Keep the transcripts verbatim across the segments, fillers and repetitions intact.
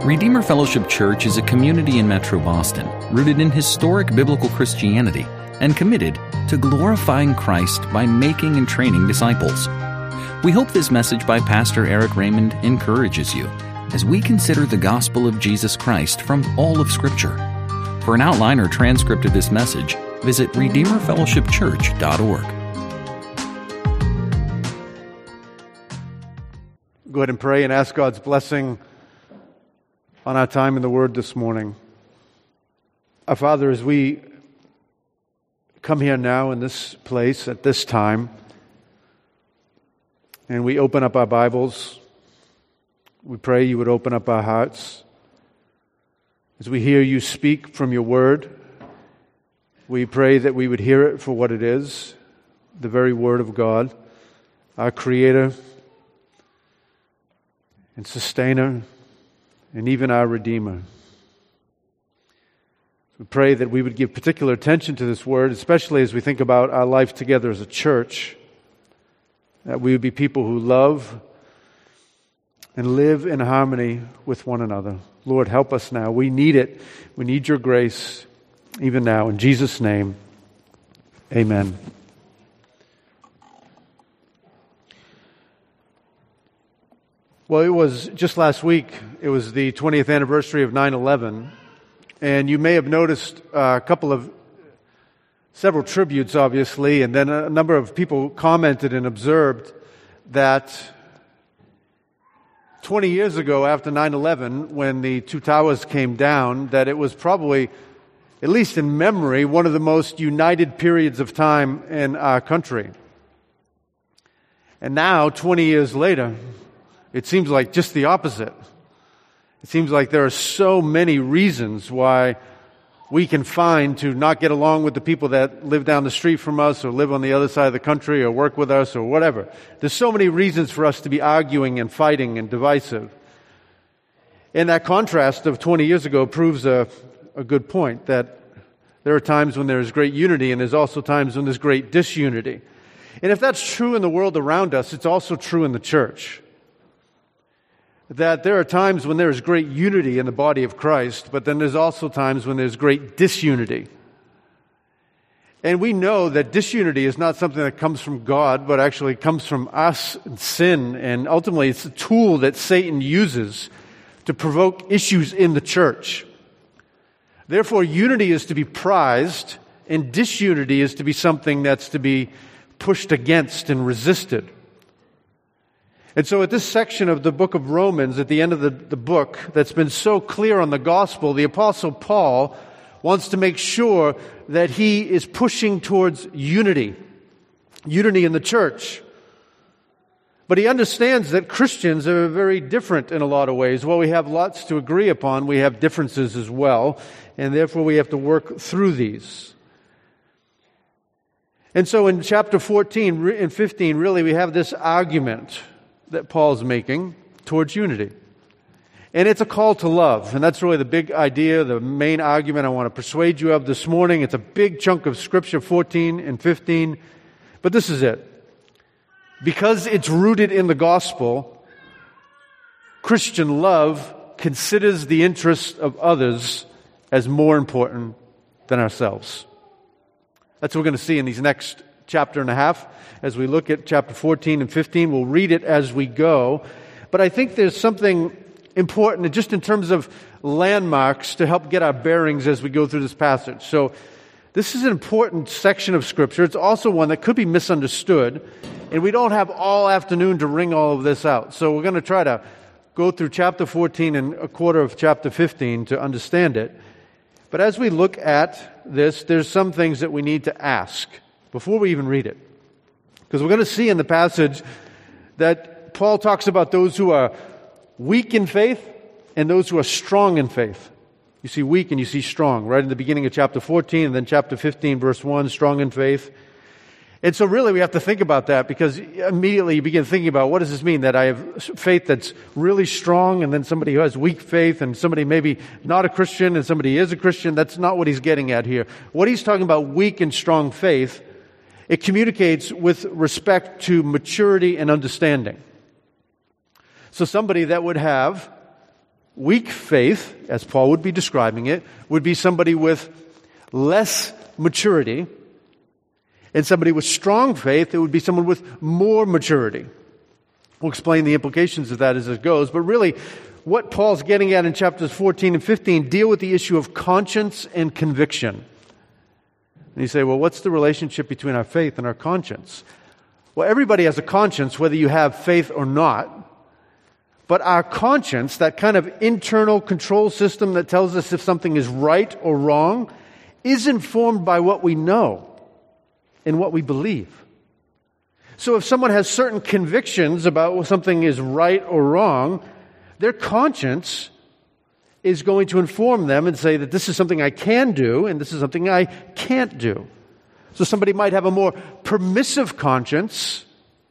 Redeemer Fellowship Church is a community in Metro Boston rooted in historic biblical Christianity and committed to glorifying Christ by making and training disciples. We hope this message by Pastor Eric Raymond encourages you as we consider the gospel of Jesus Christ from all of Scripture. For an outline or transcript of this message, visit redeemer fellowship church dot org. Go ahead and pray and ask God's blessing on our time in the Word this morning. Our Father, as we come here now in this place at this time, and we open up our Bibles, we pray you would open up our hearts. As we hear you speak from your Word, we pray that we would hear it for what it is, the very Word of God, our Creator and Sustainer, and even our Redeemer. We pray that we would give particular attention to this word, especially as we think about our life together as a church, that we would be people who love and live in harmony with one another. Lord, help us now. We need it. We need your grace even now. In Jesus' name, amen. Well, it was just last week, it was the twentieth anniversary of nine eleven, and you may have noticed a couple of, several tributes, obviously, and then a number of people commented and observed that twenty years ago after nine eleven, when the two towers came down, that it was probably, at least in memory, one of the most united periods of time in our country. And now, twenty years later, it seems like just the opposite. It seems like there are so many reasons why we can find to not get along with the people that live down the street from us or live on the other side of the country or work with us or whatever. There's so many reasons for us to be arguing and fighting and divisive. And that contrast of twenty years ago proves a, a good point, that there are times when there is great unity and there's also times when there's great disunity. And if that's true in the world around us, it's also true in the church. That there are times when there is great unity in the body of Christ, but then there's also times when there's great disunity. And we know that disunity is not something that comes from God, but actually comes from us and sin, and ultimately it's a tool that Satan uses to provoke issues in the church. Therefore, unity is to be prized, and disunity is to be something that's to be pushed against and resisted. And so at this section of the book of Romans, at the end of the, the book, that's been so clear on the gospel, the Apostle Paul wants to make sure that he is pushing towards unity, unity in the church. But he understands that Christians are very different in a lot of ways. While we have lots to agree upon, we have differences as well, and therefore we have to work through these. And so in chapter fourteen and fifteen, really we have this argument that Paul's making towards unity. And it's a call to love. And that's really the big idea, the main argument I want to persuade you of this morning. It's a big chunk of Scripture, fourteen and fifteen. But this is it. Because it's rooted in the gospel, Christian love considers the interests of others as more important than ourselves. That's what we're going to see in these next chapter and a half. As we look at chapter fourteen and fifteen, we'll read it as we go. But I think there's something important just in terms of landmarks to help get our bearings as we go through this passage. So this is an important section of Scripture. It's also one that could be misunderstood, and we don't have all afternoon to wring all of this out. So we're going to try to go through chapter fourteen and a quarter of chapter fifteen to understand it. But as we look at this, there's some things that we need to ask before we even read it. Because we're going to see in the passage that Paul talks about those who are weak in faith and those who are strong in faith. You see weak and you see strong, right in the beginning of chapter fourteen, and then chapter fifteen, verse one, strong in faith. And so really we have to think about that, because immediately you begin thinking about, what does this mean? That I have faith that's really strong, and then somebody who has weak faith, and somebody maybe not a Christian, and somebody is a Christian. That's not what he's getting at here. What he's talking about, weak and strong faith, it communicates with respect to maturity and understanding. So somebody that would have Weak faith, as Paul would be describing it, would be somebody with less maturity. And somebody with strong faith, it would be someone with more maturity. We'll explain the implications of that as it goes. But really, what Paul's getting at in chapters fourteen and fifteen deal with the issue of conscience and conviction. And you say, well, what's the relationship between our faith and our conscience? Well, everybody has a conscience, whether you have faith or not. But our conscience, that kind of internal control system that tells us if something is right or wrong, is informed by what we know and what we believe. So if someone has certain convictions about whether something is right or wrong, their conscience is going to inform them and say that this is something I can do and this is something I can't do. So somebody might have a more permissive conscience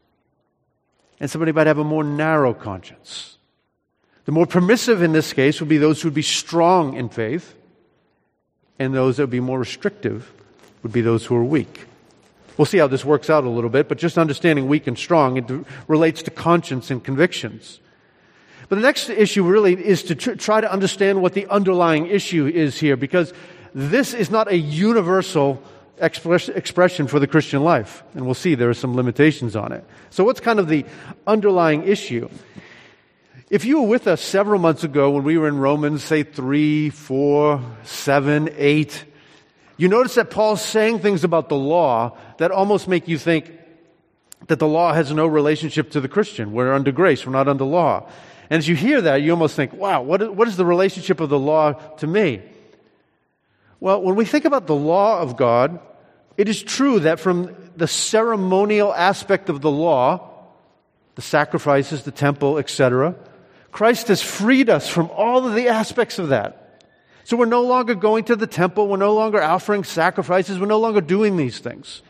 and somebody might have a more narrow conscience. The more permissive in this case would be those who would be strong in faith, and those that would be more restrictive would be those who are weak. We'll see how this works out a little bit, but just understanding weak and strong, it relates to conscience and convictions. But the next issue really is to tr- try to understand what the underlying issue is here, because this is not a universal express, expression for the Christian life. And we'll see there are some limitations on it. So what's kind of the underlying issue? If you were with us several months ago when we were in Romans, say three, four, seven, eight, you notice that Paul's saying things about the law that almost make you think that the law has no relationship to the Christian. We're under grace, we're not under law. And as you hear that, you almost think, wow, what is, what is the relationship of the law to me? Well, when we think about the law of God, it is true that from the ceremonial aspect of the law, the sacrifices, the temple, et cetera, Christ has freed us from all of the aspects of that. So we're no longer going to the temple, we're no longer offering sacrifices, we're no longer doing these things.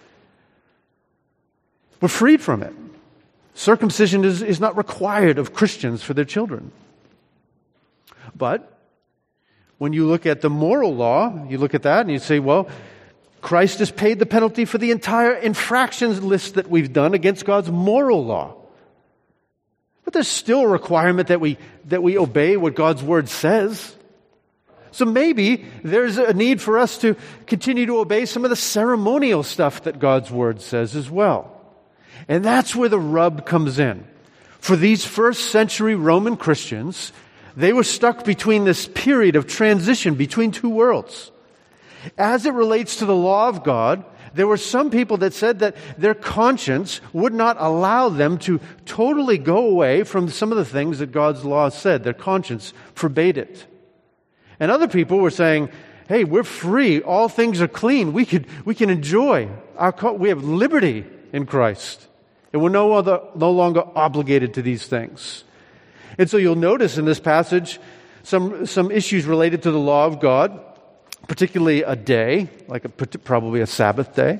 We're freed from it. Circumcision is, is not required of Christians for their children. But when you look at the moral law, you look at that and you say, well, Christ has paid the penalty for the entire infractions list that we've done against God's moral law. But there's still a requirement that we that we obey what God's Word says. So maybe there's a need for us to continue to obey some of the ceremonial stuff that God's Word says as well. And that's where the rub comes in. For these first century Roman Christians, they were stuck between this period of transition between two worlds. As it relates to the law of God, there were some people that said that their conscience would not allow them to totally go away from some of the things that God's law said. Their conscience forbade it. And other people were saying, hey, we're free. All things are clean. We could, we can enjoy our, we have liberty in Christ. And we're no, other, no longer obligated to these things. And so you'll notice in this passage some, some issues related to the law of God, particularly a day, like a, probably a Sabbath day,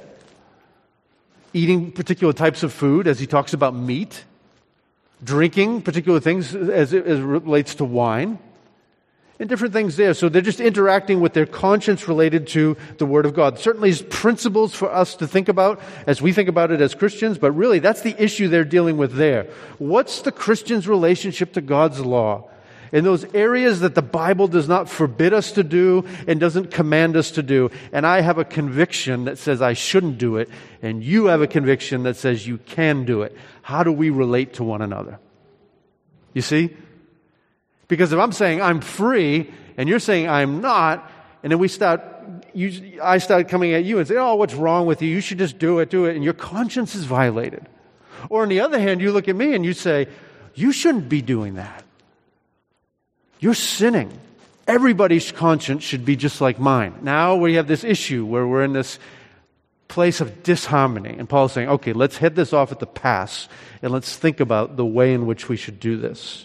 eating particular types of food as he talks about meat, drinking particular things as it, as it relates to wine, and different things there. So they're just interacting with their conscience related to the Word of God. Certainly there's principles for us to think about as we think about it as Christians, but really that's the issue they're dealing with there. What's the Christian's relationship to God's law? In those areas that the Bible does not forbid us to do and doesn't command us to do. And I have a conviction that says I shouldn't do it, and you have a conviction that says you can do it. How do we relate to one another? You see? Because if I'm saying I'm free, and you're saying I'm not, and then we start, you, I start coming at you and say, oh, what's wrong with you? You should just do it, do it, and your conscience is violated. Or on the other hand, you look at me and you say, you shouldn't be doing that. You're sinning. Everybody's conscience should be just like mine. Now we have this issue where we're in this place of disharmony. And Paul's saying, okay, let's head this off at the pass and let's think about the way in which we should do this.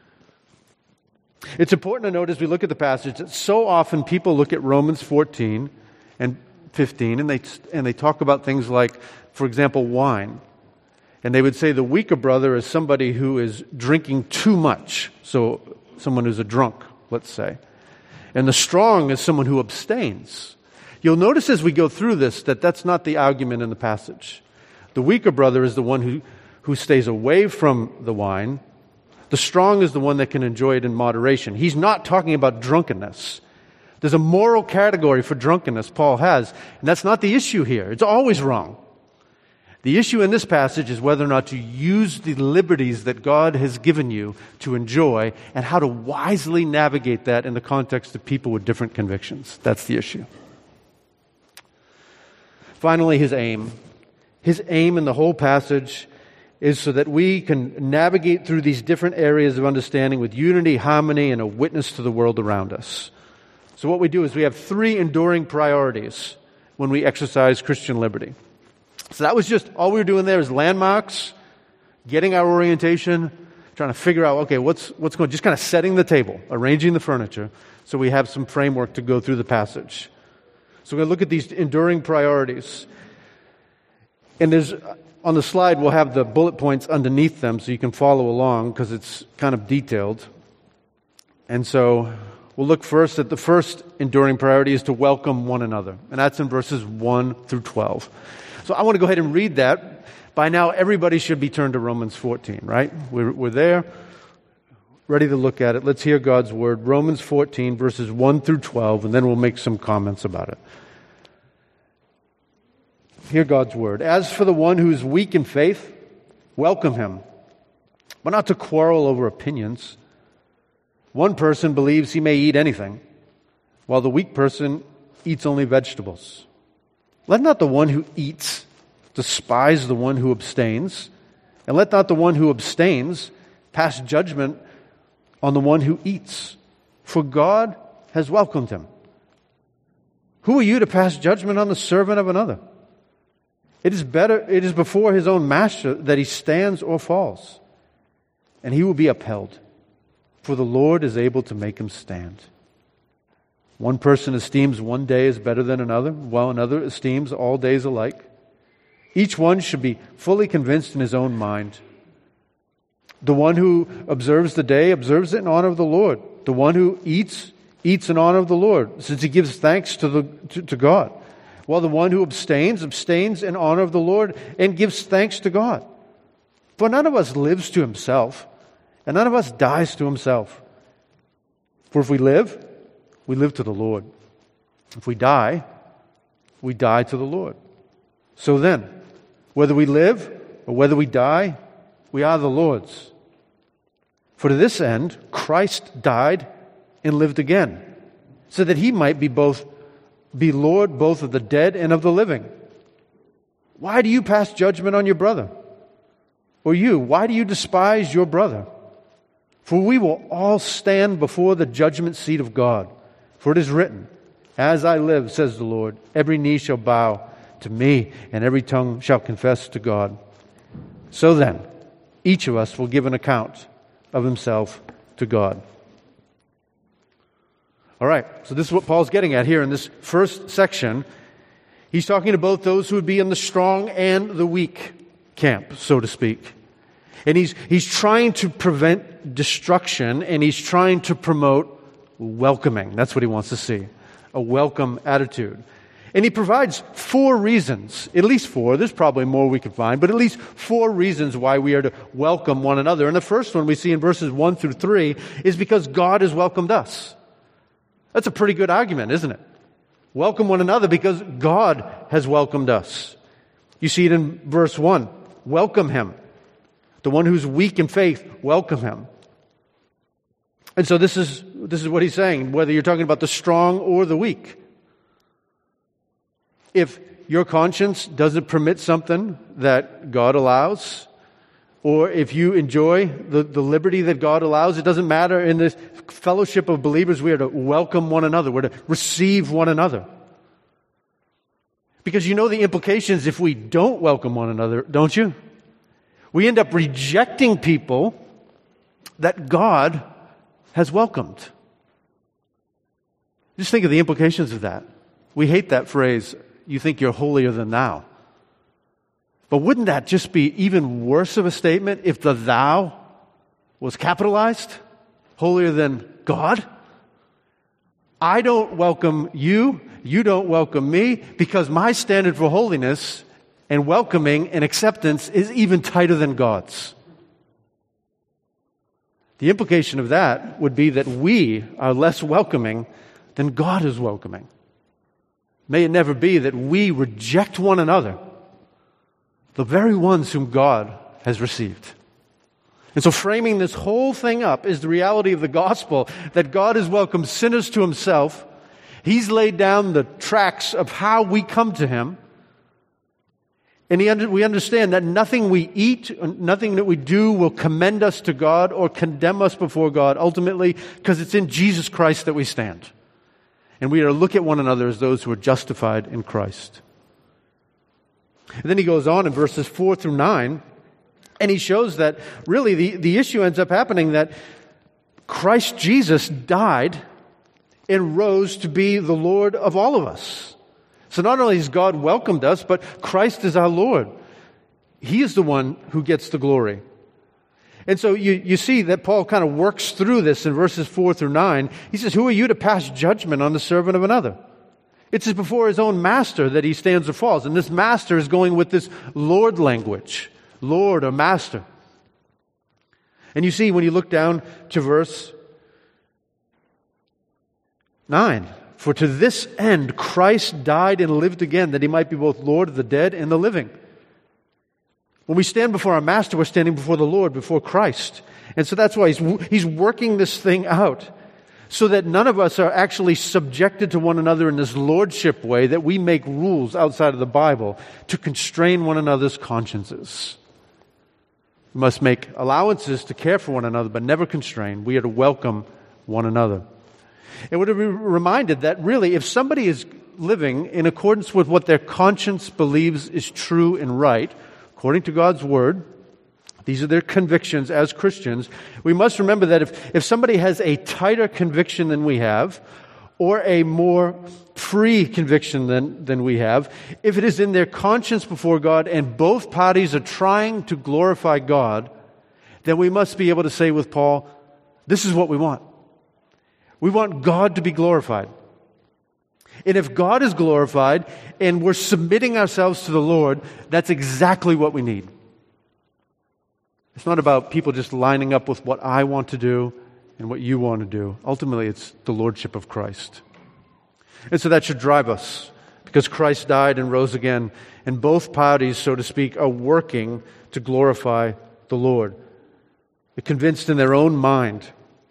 It's important to note as we look at the passage that so often people look at Romans fourteen and fifteen and they and they talk about things like, for example, wine. And they would say the weaker brother is somebody who is drinking too much. So someone who's a drunk, let's say. And the strong is someone who abstains. You'll notice as we go through this that that's not the argument in the passage. The weaker brother is the one who, who stays away from the wine. The strong is the one that can enjoy it in moderation. He's not talking about drunkenness. There's a moral category for drunkenness Paul has, and that's not the issue here. It's always wrong. The issue in this passage is whether or not to use the liberties that God has given you to enjoy and how to wisely navigate that in the context of people with different convictions. That's the issue. Finally, his aim. His aim in the whole passage is so that we can navigate through these different areas of understanding with unity, harmony, and a witness to the world around us. So what we do is we have three enduring priorities when we exercise Christian liberty. So that was just, all we were doing there is landmarks, getting our orientation, trying to figure out, okay, what's what's going, just kind of setting the table, arranging the furniture, so we have some framework to go through the passage. So we're going to look at these enduring priorities. And there's, on the slide, we'll have the bullet points underneath them so you can follow along because it's kind of detailed. And so we'll look first at the first enduring priority is to welcome one another. And that's in verses one through twelve. So I want to go ahead and read that. By now, everybody should be turned to Romans fourteen, right? We're, we're there, ready to look at it. Let's hear God's word. Romans fourteen, verses one through twelve, and then we'll make some comments about it. Hear God's word. As for the one who is weak in faith, welcome him, but not to quarrel over opinions. One person believes he may eat anything, while the weak person eats only vegetables. Let not the one who eats despise the one who abstains, and let not the one who abstains pass judgment on the one who eats, for God has welcomed him. Who are you to pass judgment on the servant of another? It is better, it is before his own master that he stands or falls, and he will be upheld, for the Lord is able to make him stand. One person esteems one day as better than another, while another esteems all days alike. Each one should be fully convinced in his own mind. The one who observes the day observes it in honor of the Lord. The one who eats, eats in honor of the Lord, since he gives thanks to, the, to, to God. While the one who abstains, abstains in honor of the Lord and gives thanks to God. For none of us lives to himself, and none of us dies to himself. For if we live, we live to the Lord. If we die, we die to the Lord. So then, whether we live or whether we die, we are the Lord's. For to this end, Christ died and lived again, so that he might be both be Lord both of the dead and of the living. Why do you pass judgment on your brother? Or you, why do you despise your brother? For we will all stand before the judgment seat of God. For it is written, as I live, says the Lord, every knee shall bow to me, and every tongue shall confess to God. So then, each of us will give an account of himself to God. All right, so this is what Paul's getting at here in this first section. He's talking to both those who would be in the strong and the weak camp, so to speak. And he's he's trying to prevent destruction, and he's trying to promote welcoming. That's what he wants to see, a welcome attitude. And he provides four reasons, at least four, there's probably more we could find, but at least four reasons why we are to welcome one another. And the first one we see in verses one through three is because God has welcomed us. That's a pretty good argument, isn't it? Welcome one another because God has welcomed us. You see it in verse one. Welcome him. The one who's weak in faith, welcome him. And so this is this is what he's saying, whether you're talking about the strong or the weak. If your conscience doesn't permit something that God allows, or if you enjoy the, the liberty that God allows, it doesn't matter. In this fellowship of believers, we are to welcome one another. We're to receive one another. Because you know the implications if we don't welcome one another, don't you? We end up rejecting people that God has welcomed. Just think of the implications of that. We hate that phrase, you think you're holier than thou. But wouldn't that just be even worse of a statement if the thou was capitalized? Holier than God? I don't welcome you, you don't welcome me, because my standard for holiness and welcoming and acceptance is even tighter than God's. The implication of that would be that we are less welcoming than God is welcoming. May it never be that we reject one another, the very ones whom God has received. And so framing this whole thing up is the reality of the gospel, that God has welcomed sinners to himself. He's laid down the tracks of how we come to him. And he under, we understand that nothing we eat, nothing that we do will commend us to God or condemn us before God ultimately, because it's in Jesus Christ that we stand. And we are to look at one another as those who are justified in Christ. And then he goes on in verses four through nine, and he shows that really the, the issue ends up happening that Christ Jesus died and rose to be the Lord of all of us. So not only has God welcomed us, but Christ is our Lord. He is the one who gets the glory. And so you, you see that Paul kind of works through this in verses four through nine. He says, who are you to pass judgment on the servant of another? It's before his own master that he stands or falls. And this master is going with this Lord language. Lord or master. And you see when you look down to verse nine. For to this end Christ died and lived again, that he might be both Lord of the dead and the living. When we stand before our master, we're standing before the Lord, before Christ. And so that's why he's, he's working this thing out, so that none of us are actually subjected to one another in this lordship way, that we make rules outside of the Bible to constrain one another's consciences. We must make allowances to care for one another, but never constrain. We are to welcome one another. And we're to be reminded that really, if somebody is living in accordance with what their conscience believes is true and right, according to God's Word, these are their convictions as Christians, we must remember that if, if somebody has a tighter conviction than we have, or a more free conviction than, than we have, if it is in their conscience before God and both parties are trying to glorify God, then we must be able to say with Paul, this is what we want. We want God to be glorified. And if God is glorified and we're submitting ourselves to the Lord, that's exactly what we need. It's not about people just lining up with what I want to do and what you want to do. Ultimately, it's the lordship of Christ. And so that should drive us, because Christ died and rose again, and both parties, so to speak, are working to glorify the Lord. They're convinced in their own mind.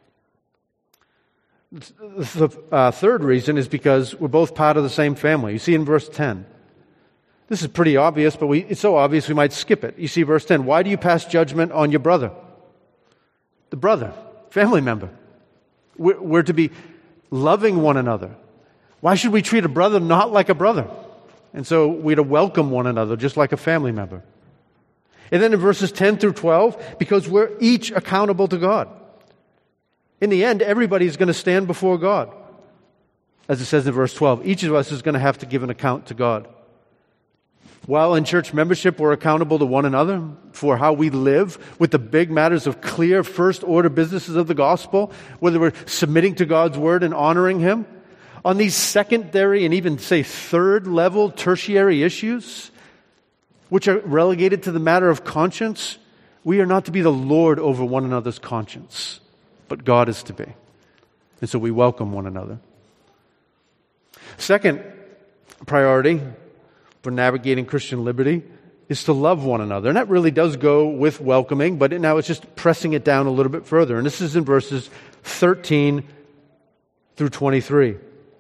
The uh, third reason is because we're both part of the same family. You see in verse ten. This is pretty obvious, but we, it's so obvious we might skip it. You see verse ten. Why do you pass judgment on your brother? The brother, family member. We're, we're to be loving one another. Why should we treat a brother not like a brother? And so we're to welcome one another just like a family member. And then in verses ten through twelve, because we're each accountable to God. In the end, everybody's going to stand before God. As it says in verse twelve, each of us is going to have to give an account to God. While in church membership, we're accountable to one another for how we live with the big matters of clear first-order businesses of the gospel, whether we're submitting to God's word and honoring Him. On these secondary and even, say, third-level tertiary issues, which are relegated to the matter of conscience, we are not to be the Lord over one another's conscience, but God is to be. And so we welcome one another. Second priority for navigating Christian liberty is to love one another. And that really does go with welcoming, but now it's just pressing it down a little bit further. And this is in verses thirteen through twenty-three.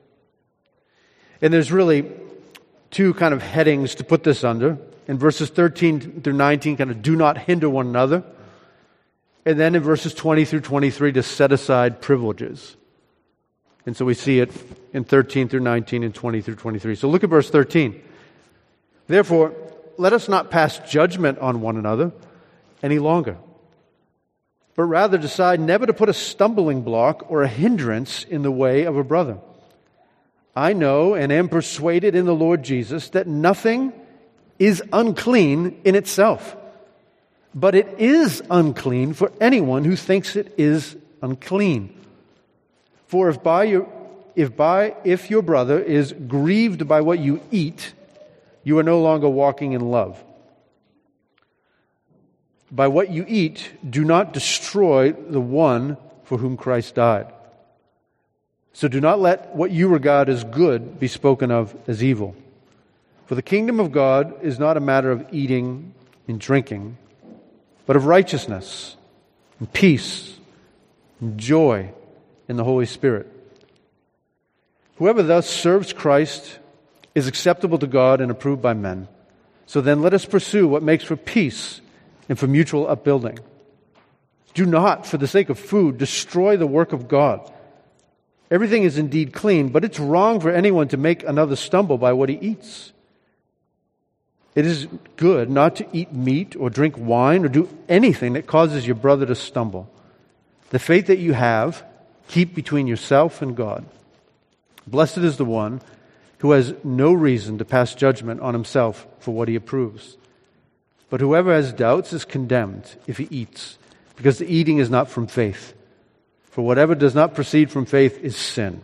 And there's really two kind of headings to put this under. In verses thirteen through nineteen, kind of do not hinder one another. And then in verses twenty through twenty-three, to set aside privileges. And so we see it in thirteen through nineteen and twenty through twenty-three. So look at verse thirteen. Therefore, let us not pass judgment on one another any longer, but rather decide never to put a stumbling block or a hindrance in the way of a brother. I know and am persuaded in the Lord Jesus that nothing is unclean in itself, but it is unclean for anyone who thinks it is unclean. For if by your if by if your brother is grieved by what you eat, you are no longer walking in love. by what you eat, do not destroy the one for whom Christ died. So do not let what you regard as good be spoken of as evil. For the kingdom of God is not a matter of eating and drinking, but of righteousness and peace and joy in the Holy Spirit. Whoever thus serves Christ is acceptable to God and approved by men. So then let us pursue what makes for peace and for mutual upbuilding. Do not, for the sake of food, destroy the work of God. Everything is indeed clean, but it's wrong for anyone to make another stumble by what he eats. It is good not to eat meat or drink wine or do anything that causes your brother to stumble. The faith that you have, keep between yourself and God. Blessed is the one who has no reason to pass judgment on himself for what he approves. But whoever has doubts is condemned if he eats, because the eating is not from faith. For whatever does not proceed from faith is sin.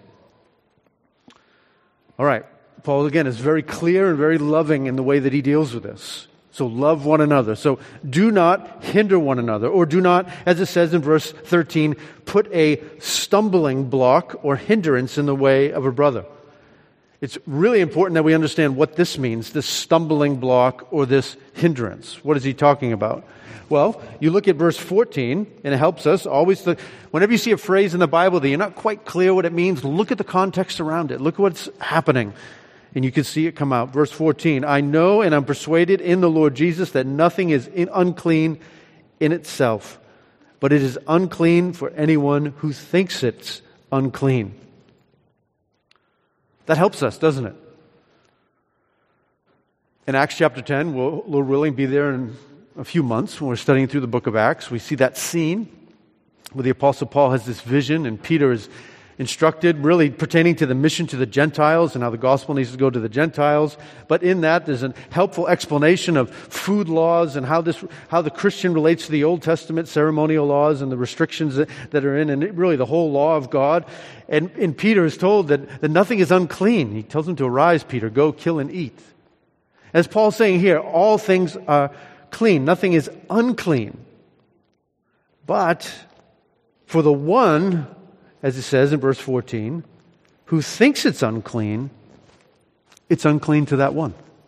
All right. Paul, again, is very clear and very loving in the way that he deals with this. So love one another. So do not hinder one another, or do not, as it says in verse thirteen, put a stumbling block or hindrance in the way of a brother. It's really important that we understand what this means, this stumbling block or this hindrance. What is he talking about? Well, you look at verse fourteen, and it helps us always. To, whenever you see a phrase in the Bible that you're not quite clear what it means, look at the context around it. Look at what's happening. And you can see it come out. Verse fourteen, I know and I'm persuaded in the Lord Jesus that nothing is in unclean in itself, but it is unclean for anyone who thinks it's unclean. That helps us, doesn't it? In Acts chapter ten, we'll, Lord willing, be there in a few months when we're studying through the book of Acts. We see that scene where the Apostle Paul has this vision and Peter is instructed, really pertaining to the mission to the Gentiles and how the gospel needs to go to the Gentiles. But in that, there's a helpful explanation of food laws and how this, how the Christian relates to the Old Testament ceremonial laws and the restrictions that, that are in, and it, really the whole law of God. And, and Peter is told that, that nothing is unclean. He tells him to arise, Peter, go kill and eat. As Paul's saying here, all things are clean. Nothing is unclean. But for the one, as it says in verse fourteen, who thinks it's unclean, it's unclean to that one.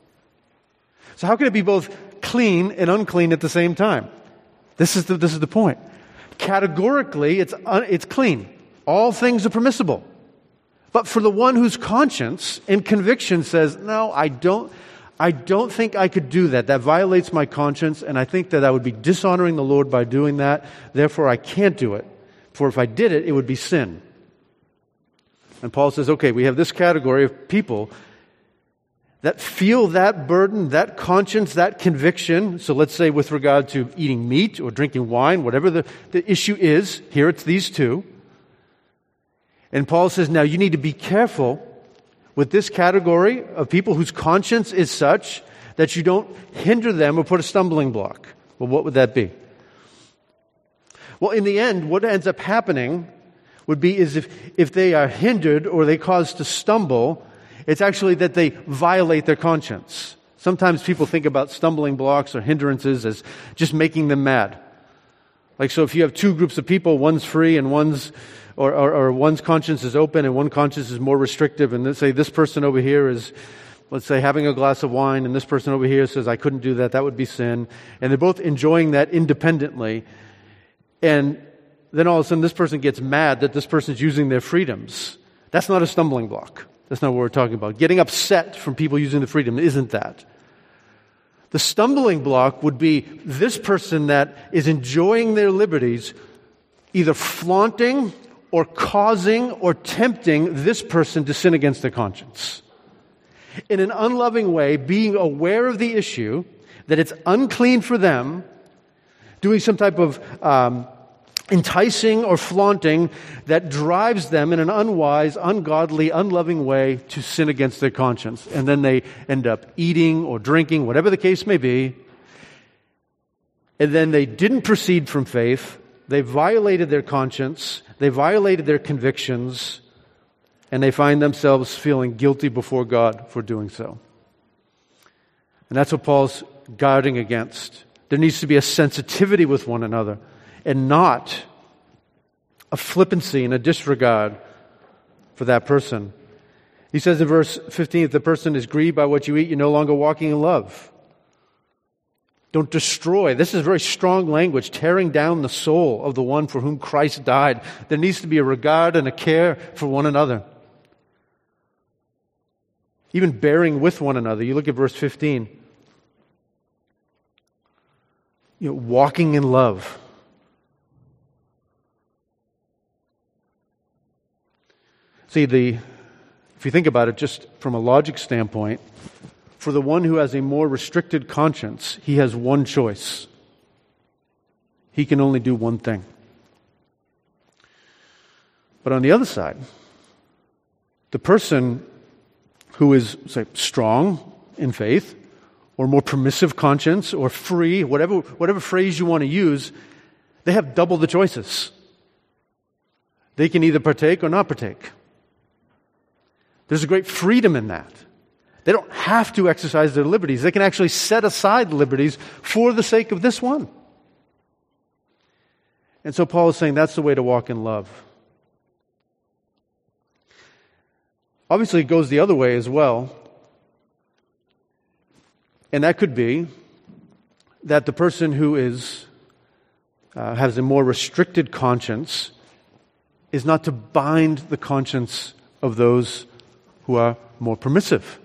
So how can it be both clean and unclean at the same time? This is the, this is the point. Categorically, it's, un, it's clean. All things are permissible. But for the one whose conscience and conviction says, no, I don't, I don't think I could do that. That violates my conscience, and I think that I would be dishonoring the Lord by doing that. Therefore, I can't do it. For if I did it, it would be sin. And Paul says, okay, we have this category of people that feel that burden, that conscience, that conviction. So let's say with regard to eating meat or drinking wine, whatever the, the issue is, here it's these two. And Paul says, now you need to be careful with this category of people whose conscience is such that you don't hinder them or put a stumbling block. Well, what would that be? Well, in the end, what ends up happening would be is if, if they are hindered or they cause to stumble, it's actually that they violate their conscience. Sometimes people think about stumbling blocks or hindrances as just making them mad. Like, so if you have two groups of people, one's free and one's, or, or, or one's conscience is open and one conscience is more restrictive, and let's say this person over here is, let's say, having a glass of wine, and this person over here says, I couldn't do that, that would be sin. And they're both enjoying that independently. And then all of a sudden this person gets mad that this person's using their freedoms. That's not a stumbling block. That's not what we're talking about. Getting upset from people using the freedom isn't that. The stumbling block would be this person that is enjoying their liberties, either flaunting or causing or tempting this person to sin against their conscience. In an unloving way, being aware of the issue, that it's unclean for them, doing some type of um, enticing or flaunting that drives them in an unwise, ungodly, unloving way to sin against their conscience. And then they end up eating or drinking, whatever the case may be. And then they didn't proceed from faith. They violated their conscience. They violated their convictions. And they find themselves feeling guilty before God for doing so. And that's what Paul's guarding against. There needs to be a sensitivity with one another and not a flippancy and a disregard for that person. He says in verse fifteen, if the person is grieved by what you eat, you're no longer walking in love. Don't destroy. This is very strong language, tearing down the soul of the one for whom Christ died. There needs to be a regard and a care for one another. Even bearing with one another. You look at verse fifteen. You know, walking in love. See, the if you think about it just from a logic standpoint, for the one who has a more restricted conscience, he has one choice. He can only do one thing. But on the other side, the person who is, say, strong in faith, or more permissive conscience, or free, whatever, whatever phrase you want to use, they have double the choices. They can either partake or not partake. There's a great freedom in that. They don't have to exercise their liberties. They can actually set aside liberties for the sake of this one. And so Paul is saying that's the way to walk in love. Obviously, it goes the other way as well. And that could be that the person who is uh, has a more restricted conscience is not to bind the conscience of those who are more permissive.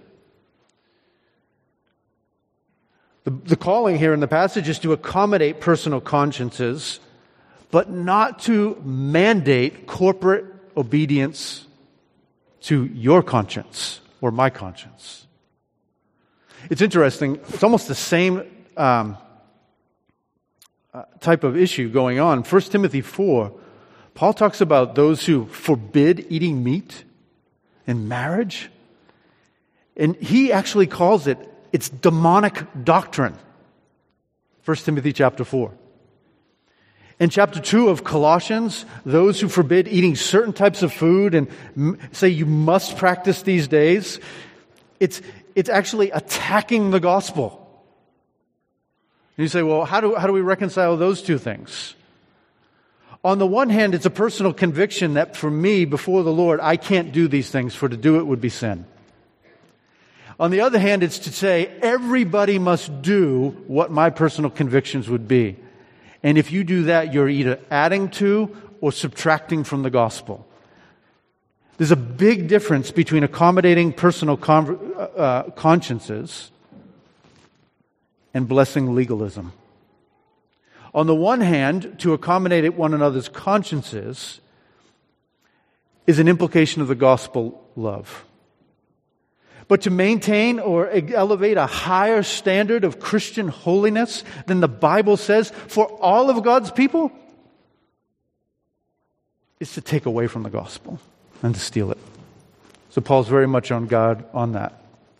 The, the calling here in the passage is to accommodate personal consciences, but not to mandate corporate obedience to your conscience or my conscience. It's interesting. It's almost the same um, uh, type of issue going on. First Timothy four, Paul talks about those who forbid eating meat in marriage. And he actually calls it, it's demonic doctrine. First Timothy chapter four. In chapter two of Colossians, those who forbid eating certain types of food and m- say you must practice these days, it's it's actually attacking the gospel. And you say, well, how do how do we reconcile those two things? On the one hand, it's a personal conviction that for me, before the Lord, I can't do these things, for to do it would be sin. On the other hand, it's to say everybody must do what my personal convictions would be. And if you do that, you're either adding to or subtracting from the gospel. There's a big difference between accommodating personal con- uh, consciences and blessing legalism. On the one hand, to accommodate one another's consciences is an implication of the gospel love. But to maintain or elevate a higher standard of Christian holiness than the Bible says for all of God's people is to take away from the gospel and to steal it. So Paul's very much on guard on that.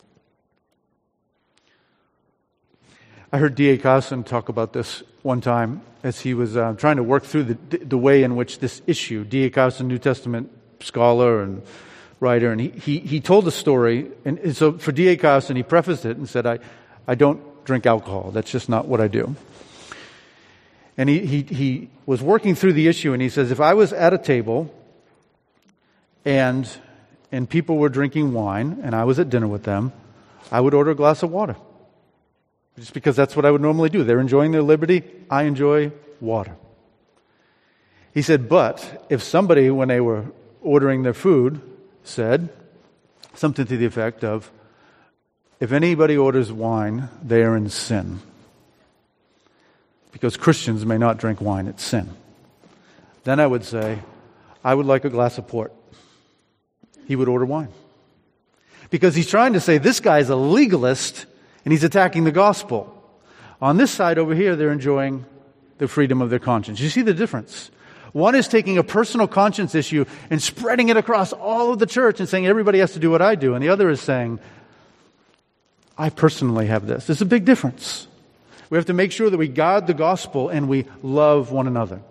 I heard D A Carson talk about this one time as he was uh, trying to work through the, the way in which this issue, D A Carson, New Testament scholar and writer, and he, he, he told a story, and so for D A Carson, he prefaced it and said, I, I don't drink alcohol. That's just not what I do. And he, he, he was working through the issue, and he says, if I was at a table and and people were drinking wine, and I was at dinner with them, I would order a glass of water. Just because that's what I would normally do. They're enjoying their liberty. I enjoy water. He said, but if somebody, when they were ordering their food, said something to the effect of, if anybody orders wine, they are in sin. Because Christians may not drink wine, it's sin. Then I would say, I would like a glass of port. He would order wine. Because he's trying to say, this guy's a legalist, and he's attacking the gospel. On this side over here, they're enjoying the freedom of their conscience. You see the difference? One is taking a personal conscience issue and spreading it across all of the church and saying everybody has to do what I do. And the other is saying, I personally have this. There's a big difference. We have to make sure that we guard the gospel and we love one another.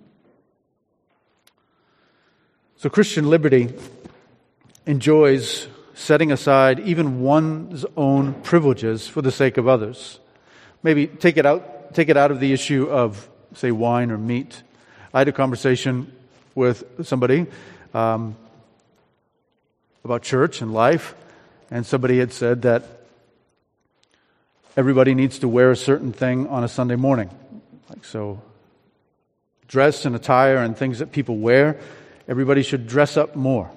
So Christian liberty enjoys setting aside even one's own privileges for the sake of others. Maybe take it out take it out of the issue of, say, wine or meat. I had a conversation with somebody um, about church and life, and somebody had said that everybody needs to wear a certain thing on a Sunday morning. Like so, dress and attire and things that people wear, everybody should dress up more.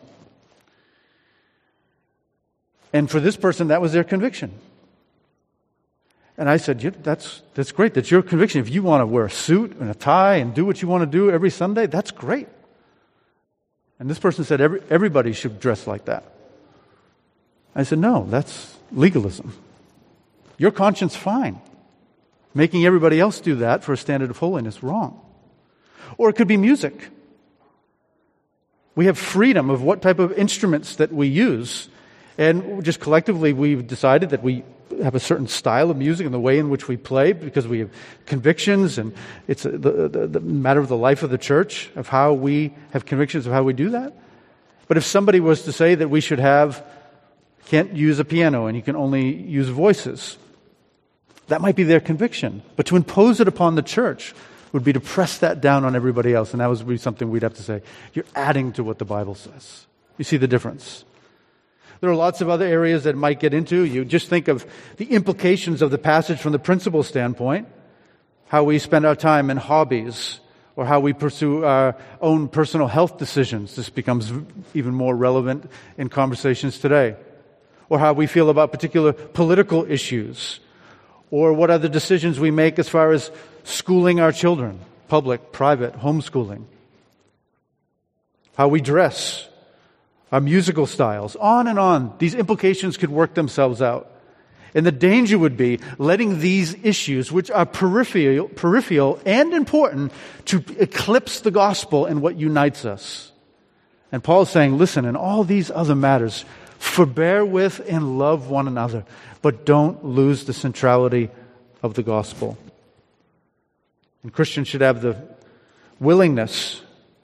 And for this person, that was their conviction. And I said, yeah, that's that's great. That's your conviction. If you want to wear a suit and a tie and do what you want to do every Sunday, that's great. And this person said, Every, everybody should dress like that. I said, no, that's legalism. Your conscience, fine. Making everybody else do that for a standard of holiness, wrong. Or it could be music. We have freedom of what type of instruments that we use. And just collectively, we've decided that we have a certain style of music and the way in which we play because we have convictions, and it's a, the, the, the matter of the life of the church, of how we have convictions of how we do that. But if somebody was to say that we should have, can't use a piano and you can only use voices, that might be their conviction. But to impose it upon the church would be to press that down on everybody else, and that would be something we'd have to say, you're adding to what the Bible says. You see the difference? There are lots of other areas that might get into. You just think of the implications of the passage from the principle standpoint, how we spend our time in hobbies, or how we pursue our own personal health decisions. This becomes even more relevant in conversations today. Or how we feel about particular political issues, or what are the decisions we make as far as schooling our children, public, private, homeschooling. How we dress, our musical styles, on and on. These implications could work themselves out. And the danger would be letting these issues, which are peripheral, peripheral and important, to eclipse the gospel and what unites us. And Paul's saying, listen, in all these other matters, forbear with and love one another, but don't lose the centrality of the gospel. And Christians should have the willingness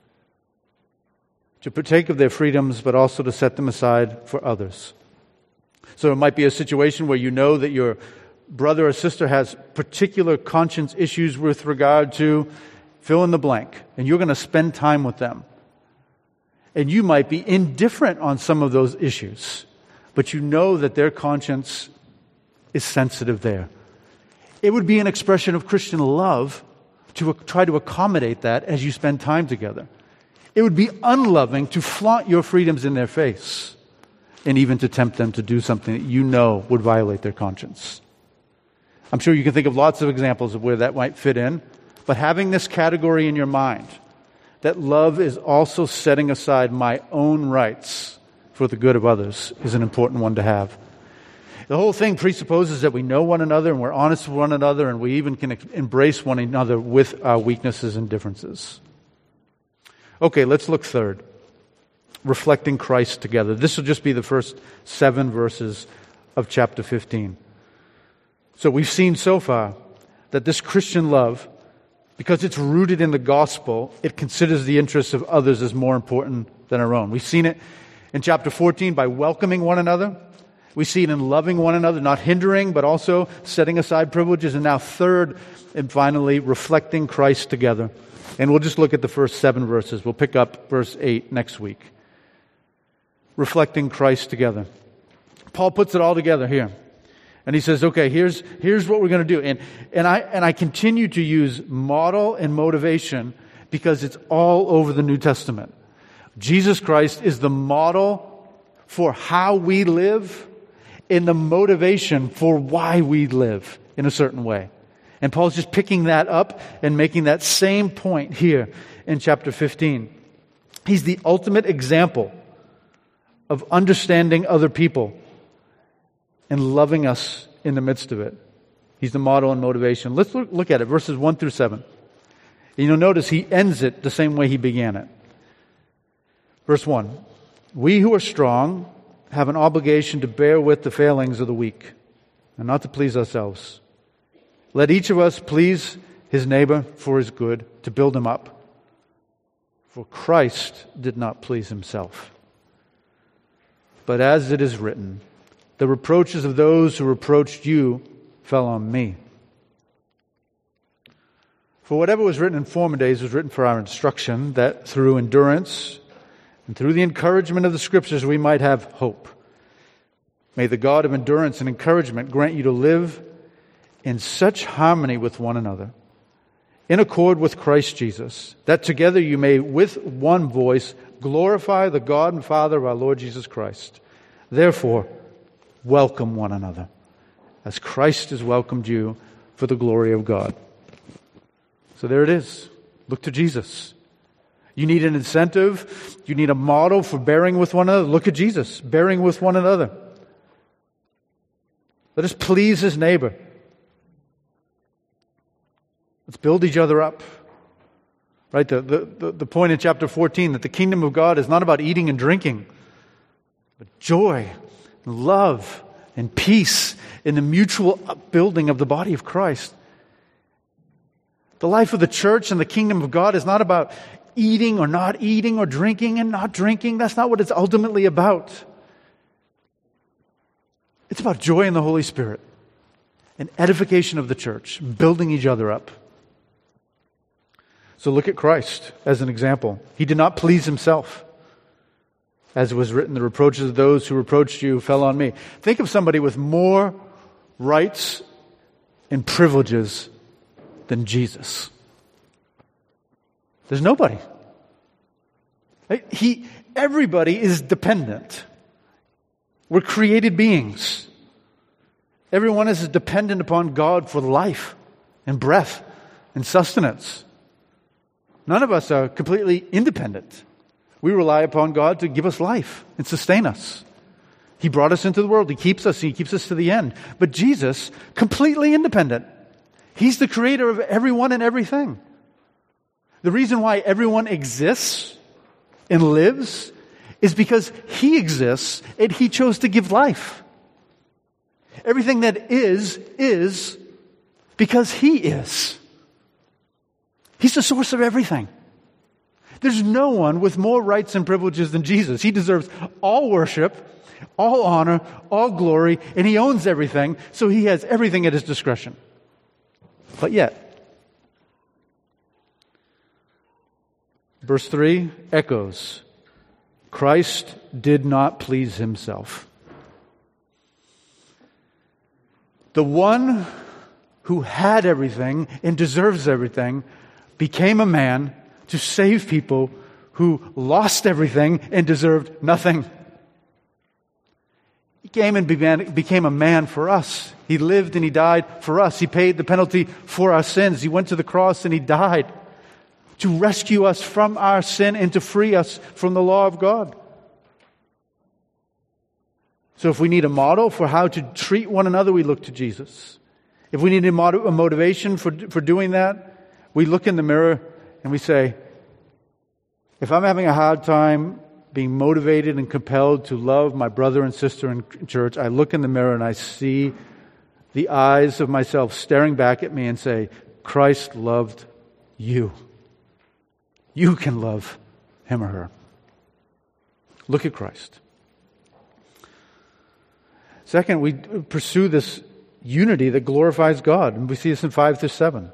to partake of their freedoms, but also to set them aside for others. So it might be a situation where you know that your brother or sister has particular conscience issues with regard to fill in the blank, and you're going to spend time with them. And you might be indifferent on some of those issues, but you know that their conscience is sensitive there. It would be an expression of Christian love to try to accommodate that as you spend time together. It would be unloving to flaunt your freedoms in their face and even to tempt them to do something that you know would violate their conscience. I'm sure you can think of lots of examples of where that might fit in, but having this category in your mind, that love is also setting aside my own rights for the good of others, is an important one to have. The whole thing presupposes that we know one another and we're honest with one another, and we even can embrace one another with our weaknesses and differences. Okay, let's look third. Reflecting Christ together. This will just be the first seven verses of chapter fifteen. So we've seen so far that this Christian love, because it's rooted in the gospel, it considers the interests of others as more important than our own. We've seen it in chapter fourteen by welcoming one another. We see it in loving one another, not hindering, but also setting aside privileges. And now third, and finally, reflecting Christ together. And we'll just look at the first seven verses. We'll pick up verse eight next week. Reflecting Christ together. Paul puts it all together here. And he says, okay, here's here's what we're going to do. And and I and I continue to use model and motivation because it's all over the New Testament. Jesus Christ is the model for how we live and the motivation for why we live in a certain way. And Paul's just picking that up and making that same point here in chapter fifteen. He's the ultimate example of understanding other people and loving us in the midst of it. He's the model and motivation. Let's look, look at it, verses one through seven. And you'll notice he ends it the same way he began it. Verse one, we who are strong have an obligation to bear with the failings of the weak and not to please ourselves. Let each of us please his neighbor for his good, to build him up. For Christ did not please himself. But as it is written, the reproaches of those who reproached you fell on me. For whatever was written in former days was written for our instruction, that through endurance and through the encouragement of the Scriptures we might have hope. May the God of endurance and encouragement grant you to live in such harmony with one another, in accord with Christ Jesus, that together you may with one voice glorify the God and Father of our Lord Jesus Christ. Therefore, welcome one another, as Christ has welcomed you for the glory of God. So there it is. Look to Jesus. You need an incentive. You need a model for bearing with one another. Look at Jesus, bearing with one another. Let us please his neighbor. Let's build each other up. Right? The, the, the point in chapter fourteen that the kingdom of God is not about eating and drinking, but joy and love and peace in the mutual upbuilding of the body of Christ. The life of the church and the kingdom of God is not about eating or not eating or drinking and not drinking. That's not what it's ultimately about. It's about joy in the Holy Spirit and edification of the church, building each other up. So look at Christ as an example. He did not please himself. As was written, the reproaches of those who reproached you fell on me. Think of somebody with more rights and privileges than Jesus. There's nobody. He, everybody is dependent. We're created beings. Everyone is dependent upon God for life and breath and sustenance. None of us are completely independent. We rely upon God to give us life and sustain us. He brought us into the world. He keeps us. He keeps us to the end. But Jesus, completely independent. He's the creator of everyone and everything. The reason why everyone exists and lives is because He exists and He chose to give life. Everything that is, is because He is. He's the source of everything. There's no one with more rights and privileges than Jesus. He deserves all worship, all honor, all glory, and He owns everything, so He has everything at His discretion. But yet, verse three echoes, Christ did not please Himself. The one who had everything and deserves everything became a man to save people who lost everything and deserved nothing. He came and began, became a man for us. He lived and He died for us. He paid the penalty for our sins. He went to the cross and He died to rescue us from our sin and to free us from the law of God. So if we need a model for how to treat one another, we look to Jesus. If we need a, mod- a motivation for, for doing that, we look in the mirror and we say, if I'm having a hard time being motivated and compelled to love my brother and sister in church, I look in the mirror and I see the eyes of myself staring back at me and say, Christ loved you. You can love him or her. Look at Christ. Second, we pursue this unity that glorifies God. And we see this in five through seven.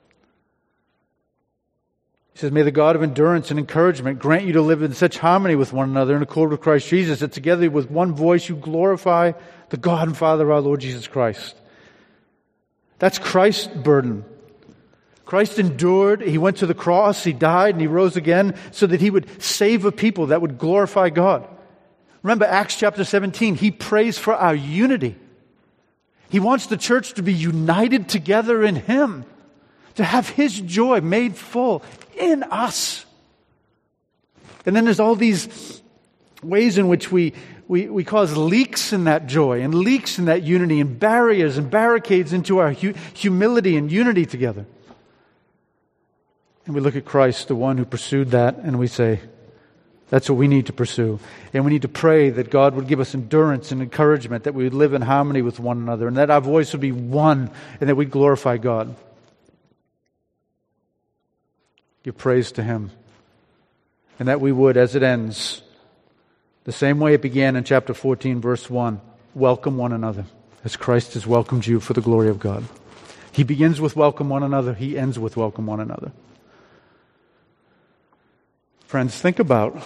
He says, may the God of endurance and encouragement grant you to live in such harmony with one another in accord with Christ Jesus, that together with one voice you glorify the God and Father of our Lord Jesus Christ. That's Christ's burden. Christ endured, He went to the cross, He died, and He rose again so that He would save a people that would glorify God. Remember Acts chapter seventeen, He prays for our unity. He wants the church to be united together in Him, to have His joy made full in us. And then there's all these ways in which we, we, we cause leaks in that joy and leaks in that unity and barriers and barricades into our hu- humility and unity together. And we look at Christ, the one who pursued that, and we say, that's what we need to pursue. And we need to pray that God would give us endurance and encouragement, that we would live in harmony with one another, and that our voice would be one, and that we'd glorify God. Give praise to Him. And that we would, as it ends, the same way it began in chapter fourteen, verse one, welcome one another, as Christ has welcomed you for the glory of God. He begins with welcome one another. He ends with welcome one another. Friends, think about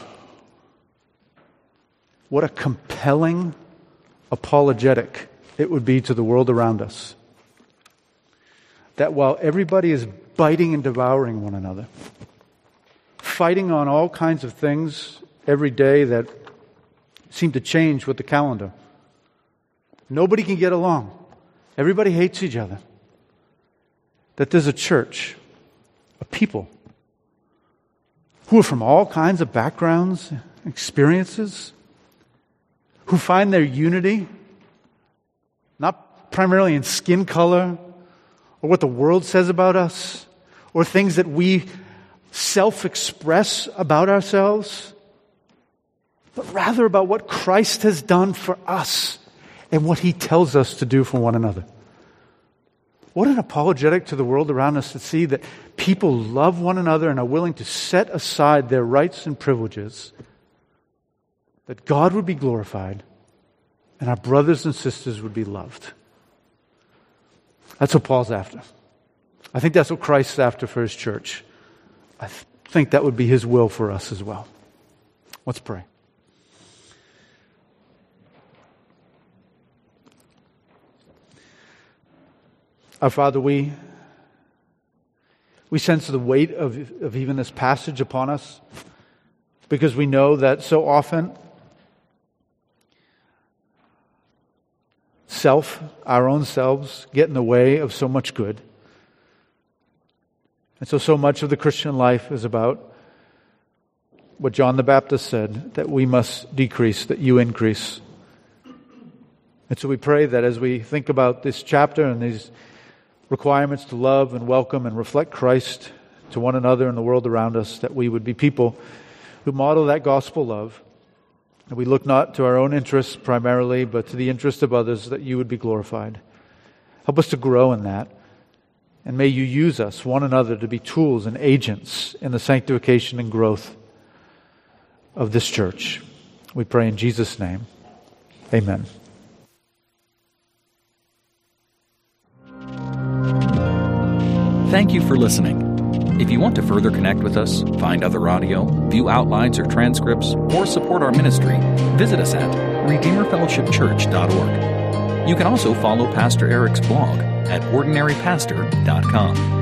what a compelling apologetic it would be to the world around us. That while everybody is biting and devouring one another, fighting on all kinds of things every day that seem to change with the calendar, nobody can get along. Everybody hates each other. That there's a church, a people, who are from all kinds of backgrounds, experiences, who find their unity not primarily in skin color or what the world says about us or things that we self-express about ourselves, but rather about what Christ has done for us and what He tells us to do for one another. What an apologetic to the world around us to see that people love one another and are willing to set aside their rights and privileges, that God would be glorified and our brothers and sisters would be loved. That's what Paul's after. I think that's what Christ's after for His church. I th- think that would be His will for us as well. Let's pray. Our Father, we we sense the weight of, of even this passage upon us because we know that so often self, our own selves, get in the way of so much good. And so, so much of the Christian life is about what John the Baptist said, that we must decrease, that you increase. And so we pray that as we think about this chapter and these requirements to love and welcome and reflect Christ to one another and the world around us, that we would be people who model that gospel love. And we look not to our own interests primarily, but to the interest of others, that you would be glorified. Help us to grow in that. And may you use us, one another, to be tools and agents in the sanctification and growth of this church. We pray in Jesus' name. Amen. Thank you for listening. If you want to further connect with us, find other audio, view outlines or transcripts, or support our ministry, visit us at redeemer fellowship church dot org. You can also follow Pastor Eric's blog at ordinary pastor dot com.